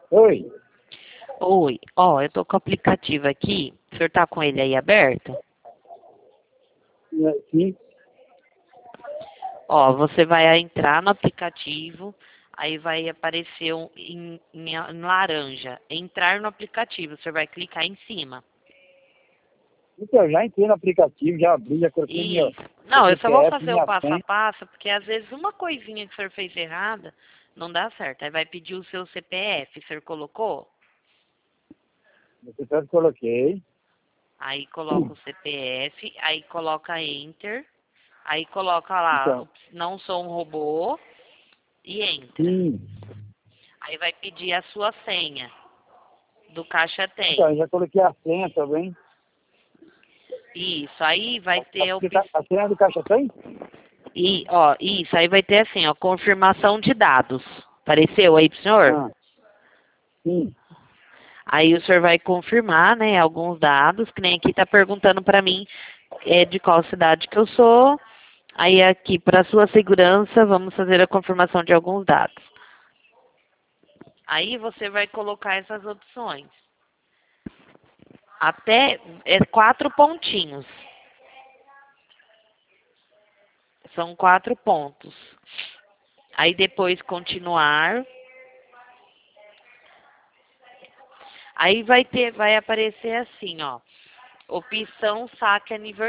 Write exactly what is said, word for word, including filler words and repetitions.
Oi. Oi, ó, eu tô com o aplicativo aqui. O senhor tá com ele aí aberto? Sim. Ó, você vai entrar no aplicativo, aí vai aparecer um, em, em, em laranja, entrar no aplicativo. Você vai clicar em cima. Então, já entrei no aplicativo, já abri, já coloquei meu, Isso. meu Não, eu só vou C P F, fazer o minha passo a senha. passo, porque às vezes uma coisinha que o senhor fez errada não dá certo. Aí vai pedir o seu C P F, o senhor colocou? Meu C P F coloquei. Aí coloca o C P F, aí coloca Enter, aí coloca lá, Então, não sou um robô, e entra. sim. Aí vai pedir a sua senha do Caixa Então, Tem. eu já coloquei a senha também. Isso, aí vai A, ter a opção. a, a senha do Caixa Tem? E, ó, isso, aí vai ter assim, ó, confirmação de dados. Apareceu aí pro senhor? Ah, sim. Aí o senhor vai confirmar, né, alguns dados, que nem aqui tá perguntando para mim é, de qual cidade que eu sou. Aí aqui, para sua segurança, vamos fazer a confirmação de alguns dados. Aí você vai colocar essas opções. Até é, quatro pontinhos. São quatro pontos. Aí depois continuar. Aí vai ter, vai aparecer assim, ó. Opção saque aniversário.